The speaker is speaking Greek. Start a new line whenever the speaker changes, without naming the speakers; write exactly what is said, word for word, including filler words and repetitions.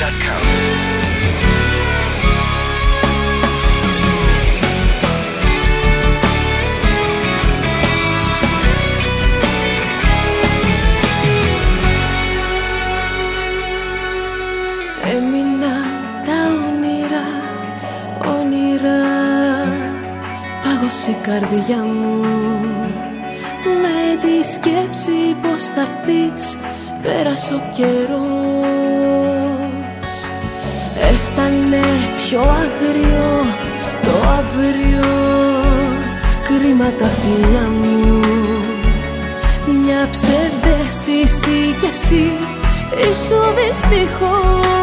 dot com.
Έμεινα τα όνειρα, όνειρα, πάγωσε η καρδιά μου με τη σκέψη πως θα έρθεις. Πέρασε ο καιρός, έφτανε πιο αγριό το αύριο. Κρίμα τα φιλιά μου, μια ψευδαίσθηση κι εσύ ήσου δυστυχώς.